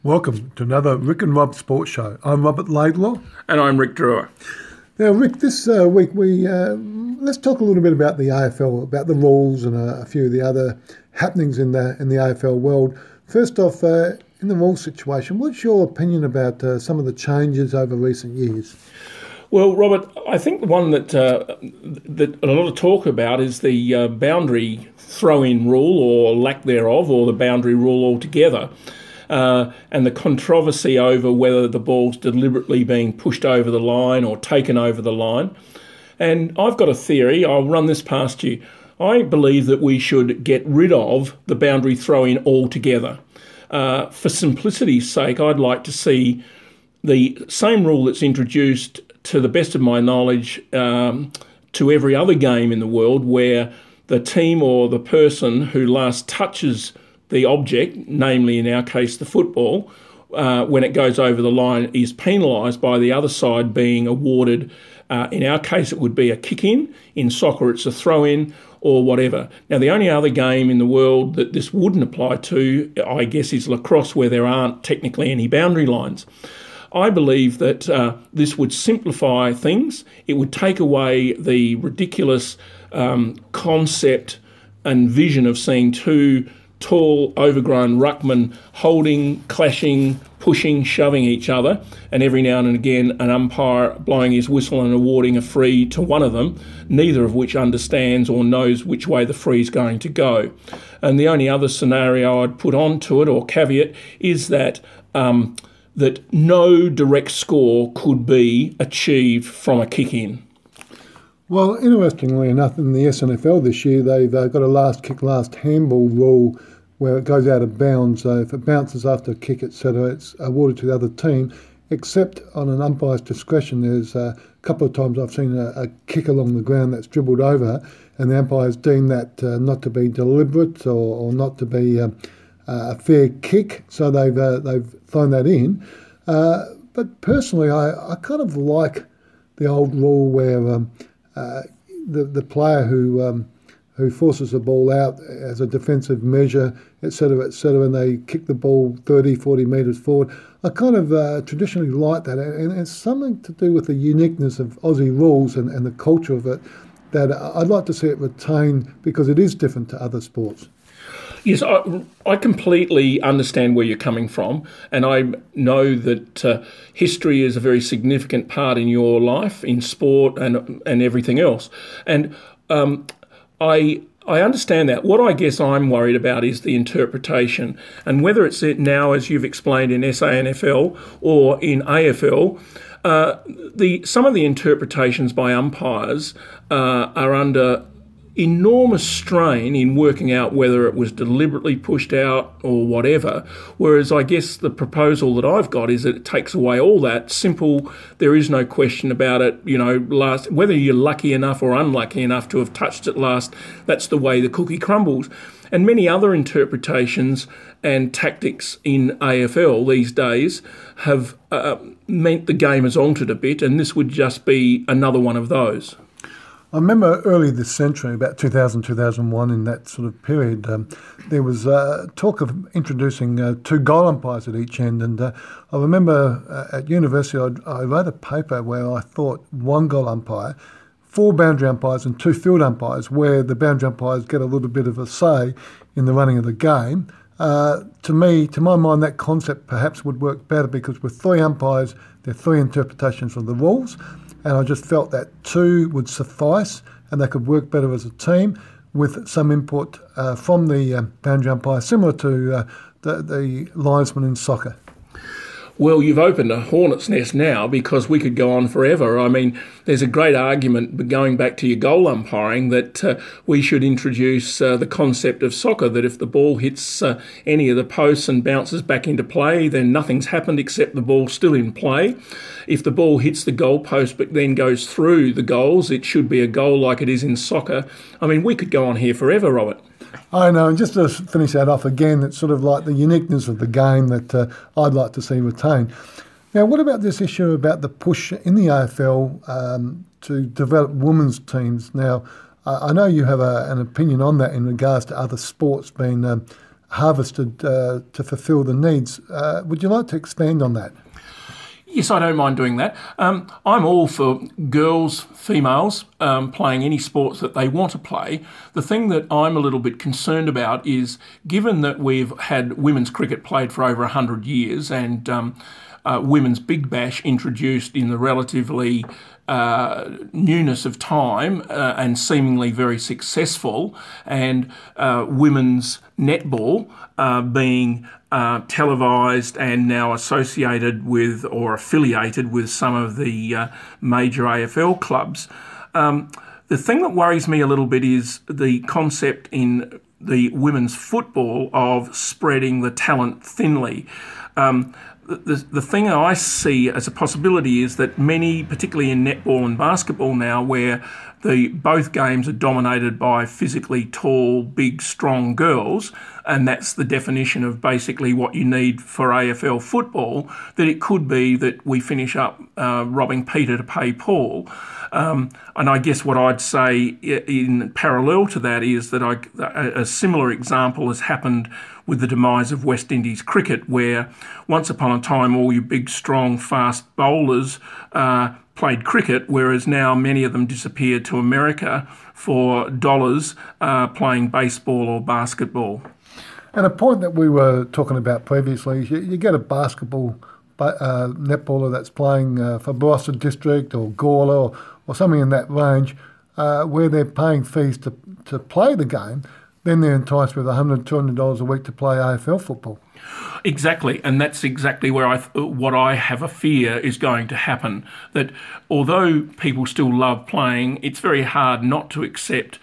Welcome to another Rick and Rob Sports Show. I'm Robert Laidlaw. And I'm Rick Drewer. Now, Rick, this week let's talk a little bit about the AFL, about the rules and a few of the other happenings in the AFL world. First off, in the rules situation, what's your opinion about some of the changes over recent years? Well, Robert, I think the one that a lot of talk about is the boundary throw-in rule or lack thereof, or the boundary rule altogether. And the controversy over whether the ball's deliberately being pushed over the line or taken over the line. And I've got a theory, I'll run this past you. I believe that we should get rid of the boundary throw-in altogether. For simplicity's sake, I'd like to see the same rule that's introduced, to the best of my knowledge, to every other game in the world, where the team or the person who last touches the object, namely in our case the football, when it goes over the line, is penalised by the other side being awarded, in our case it would be a kick-in, in soccer it's a throw-in or whatever. Now the only other game in the world that this wouldn't apply to, I guess, is lacrosse, where there aren't technically any boundary lines. I believe that this would simplify things. It would take away the ridiculous concept and vision of seeing two tall, overgrown ruckmen holding, clashing, pushing, shoving each other, and every now and again an umpire blowing his whistle and awarding a free to one of them, neither of which understands or knows which way the free is going to go. And the only other scenario I'd put onto it, or caveat, is that that no direct score could be achieved from a kick-in. Well, interestingly enough, in the SNFL this year, they've got a last kick, last handball rule where it goes out of bounds. So if it bounces after a kick, etc., it's awarded to the other team, except on an umpire's discretion. There's a couple of times I've seen a kick along the ground that's dribbled over, and the umpires deem that not to be deliberate or not to be a fair kick, so they've thrown that in. But personally, I kind of like the old rule where the player who forces the ball out as a defensive measure, etc., and they kick the ball 30, 40 metres forward. I kind of traditionally like that, and it's something to do with the uniqueness of Aussie rules and the culture of it that I'd like to see it retained, because it is different to other sports. Yes, I completely understand where you're coming from, and I know that history is a very significant part in your life, in sport and everything else. And I understand that. What I guess I'm worried about is the interpretation, and whether it's now, as you've explained, in SANFL or in AFL, some of the interpretations by umpires are under enormous strain in working out whether it was deliberately pushed out or whatever, whereas I guess the proposal that I've got is that it takes away all that. Simple, there is no question about it, whether you're lucky enough or unlucky enough to have touched it last, that's the way the cookie crumbles. And many other interpretations and tactics in AFL these days have meant the game has altered a bit, and this would just be another one of those. I remember early this century, about 2000, 2001, in that sort of period, there was talk of introducing two goal umpires at each end. And I remember at university I wrote a paper where I thought one goal umpire, four boundary umpires and two field umpires, where the boundary umpires get a little bit of a say in the running of the game. To my mind, that concept perhaps would work better, because with three umpires, there are three interpretations of the rules. And I just felt that two would suffice, and they could work better as a team with some input from the boundary umpire, similar to the linesman in soccer. Well, you've opened a hornet's nest now, because we could go on forever. I mean, there's a great argument, going back to your goal umpiring, that we should introduce the concept of soccer, that if the ball hits any of the posts and bounces back into play, then nothing's happened except the ball's still in play. If the ball hits the goal post but then goes through the goals, it should be a goal like it is in soccer. I mean, we could go on here forever, Robert. I know, and just to finish that off again, it's sort of like the uniqueness of the game that I'd like to see retained. Now, what about this issue about the push in the AFL to develop women's teams? Now, I know you have an opinion on that in regards to other sports being harvested to fulfil the needs. Would you like to expand on that? Yes, I don't mind doing that. I'm all for girls, females, playing any sports that they want to play. The thing that I'm a little bit concerned about is, given that we've had women's cricket played for over 100 years and women's Big Bash introduced in the relatively newness of time and seemingly very successful, and women's netball being televised and now associated with or affiliated with some of the major AFL clubs. The thing that worries me a little bit is the concept in the women's football of spreading the talent thinly. The thing I see as a possibility is that many, particularly in netball and basketball now, where both games are dominated by physically tall, big, strong girls, and that's the definition of basically what you need for AFL football, that it could be that we finish up robbing Peter to pay Paul. And I guess what I'd say in parallel to that is that a similar example has happened with the demise of West Indies cricket, where once upon a time all your big, strong, fast bowlers played cricket, whereas now many of them disappeared to America for dollars playing baseball or basketball. And a point that we were talking about previously is you get a basketball netballer that's playing for Barossa District or Gawler or something in that range where they're paying fees to play the game, then they're enticed with $100, $200 a week to play AFL football. Exactly, and that's exactly where what I have a fear is going to happen, that although people still love playing, it's very hard not to accept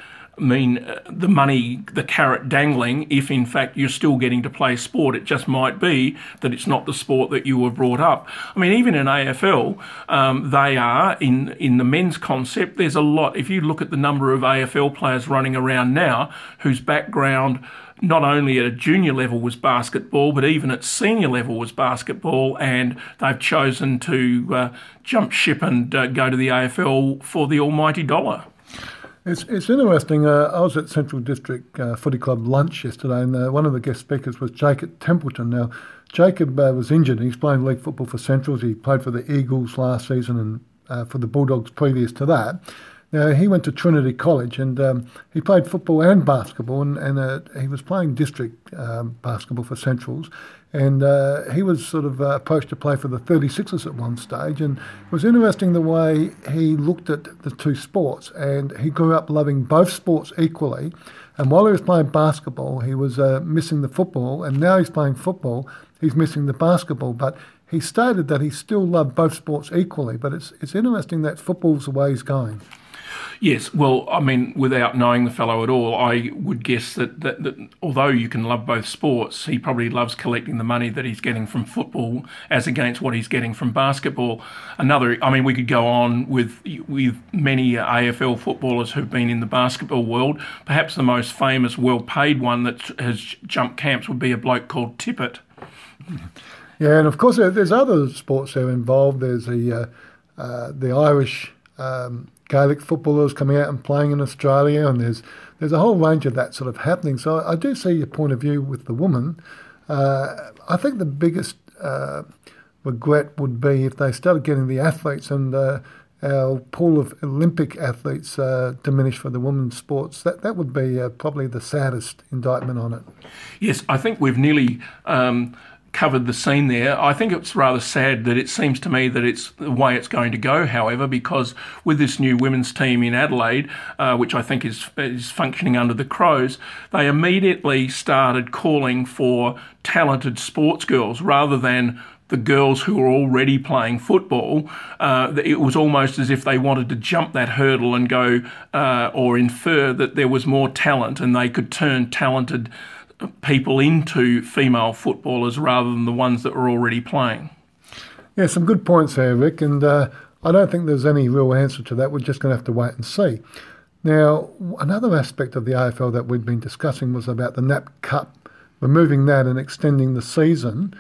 the money, the carrot dangling, if in fact you're still getting to play sport. It just might be that it's not the sport that you were brought up. I mean, even in AFL, they are, in the men's concept, there's a lot. If you look at the number of AFL players running around now whose background not only at a junior level was basketball, but even at senior level was basketball, and they've chosen to jump ship and go to the AFL for the almighty dollar. It's interesting. I was at Central District Footy Club lunch yesterday, and one of the guest speakers was Jacob Templeton. Now, Jacob was injured. He's playing league football for Centrals. He played for the Eagles last season and for the Bulldogs previous to that. Now, he went to Trinity College and he played football and basketball, and he was playing district basketball for Centrals. And he was sort of approached to play for the 36ers at one stage. And it was interesting the way he looked at the two sports. And he grew up loving both sports equally. And while he was playing basketball, he was missing the football. And now he's playing football, he's missing the basketball. But he stated that he still loved both sports equally. But it's interesting that football's the way he's going. Yes, well, I mean, without knowing the fellow at all, I would guess that although you can love both sports, he probably loves collecting the money that he's getting from football as against what he's getting from basketball. We could go on with many AFL footballers who've been in the basketball world. Perhaps the most famous, well-paid one that has jumped camps would be a bloke called Tippett. Yeah, and of course there's other sports that are involved. There's the Irish Gaelic footballers coming out and playing in Australia, and there's a whole range of that sort of happening. So I do see your point of view with the woman. I think the biggest regret would be if they started getting the athletes and our pool of Olympic athletes diminished for the women's sports. That would be probably the saddest indictment on it. Yes, I think we've nearly covered the scene there. I think it's rather sad that it seems to me that it's the way it's going to go, however, because with this new women's team in Adelaide, which I think is functioning under the Crows, they immediately started calling for talented sports girls rather than the girls who were already playing football. It was almost as if they wanted to jump that hurdle and go or infer that there was more talent and they could turn talented people into female footballers rather than the ones that were already playing. Yeah, some good points there, Rick, and I don't think there's any real answer to that. We're just going to have to wait and see. Now, another aspect of the AFL that we've been discussing was about the NAP Cup, removing that and extending the season.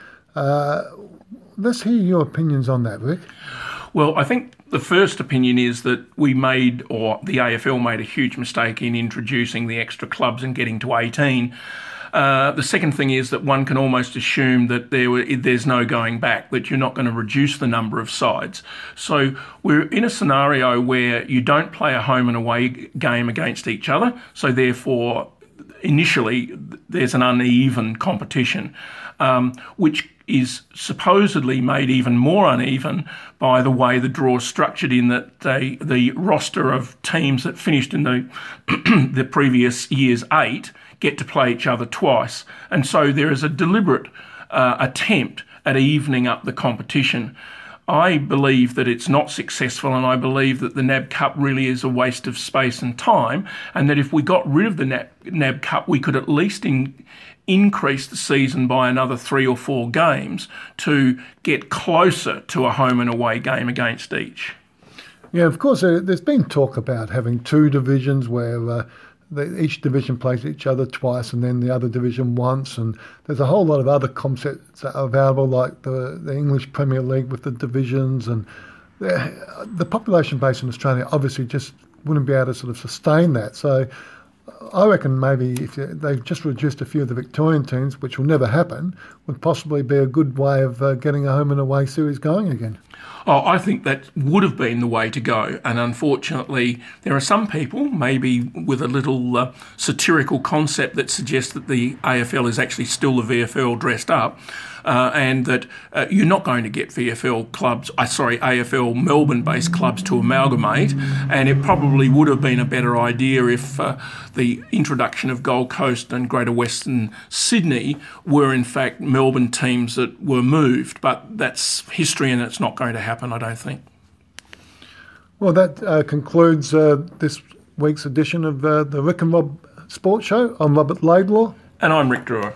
Let's hear your opinions on that, Rick. Well, I think the first opinion is that the AFL made a huge mistake in introducing the extra clubs and getting to 18. The second thing is that one can almost assume that there's no going back, that you're not going to reduce the number of sides. So we're in a scenario where you don't play a home and away game against each other, so therefore initially there's an uneven competition, which is supposedly made even more uneven by the way the draw is structured, in that the roster of teams that finished in the previous year's 8 get to play each other twice. And so there is a deliberate attempt at evening up the competition. I believe that it's not successful, and I believe that the NAB Cup really is a waste of space and time, and that if we got rid of the NAB Cup, we could at least increase the season by another 3 or 4 games to get closer to a home and away game against each. Yeah, of course, there's been talk about having 2 divisions where each division plays each other twice and then the other division once, and there's a whole lot of other concepts that are available, like the English Premier League with the divisions, and the population base in Australia obviously just wouldn't be able to sort of sustain that. So I reckon maybe if they've just reduced a few of the Victorian teams, which will never happen, would possibly be a good way of getting a home and away series going again. Oh, I think that would have been the way to go. And unfortunately, there are some people, maybe with a little satirical concept, that suggests that the AFL is actually still the VFL dressed up, and that you're not going to get AFL Melbourne-based clubs to amalgamate. And it probably would have been a better idea if the introduction of Gold Coast and Greater Western Sydney were in fact Melbourne teams that were moved. But that's history, and it's not going to happen, I don't think. Well, that concludes this week's edition of the Rick and Rob Sports Show. I'm Robert Laidlaw. And I'm Rick Drewer.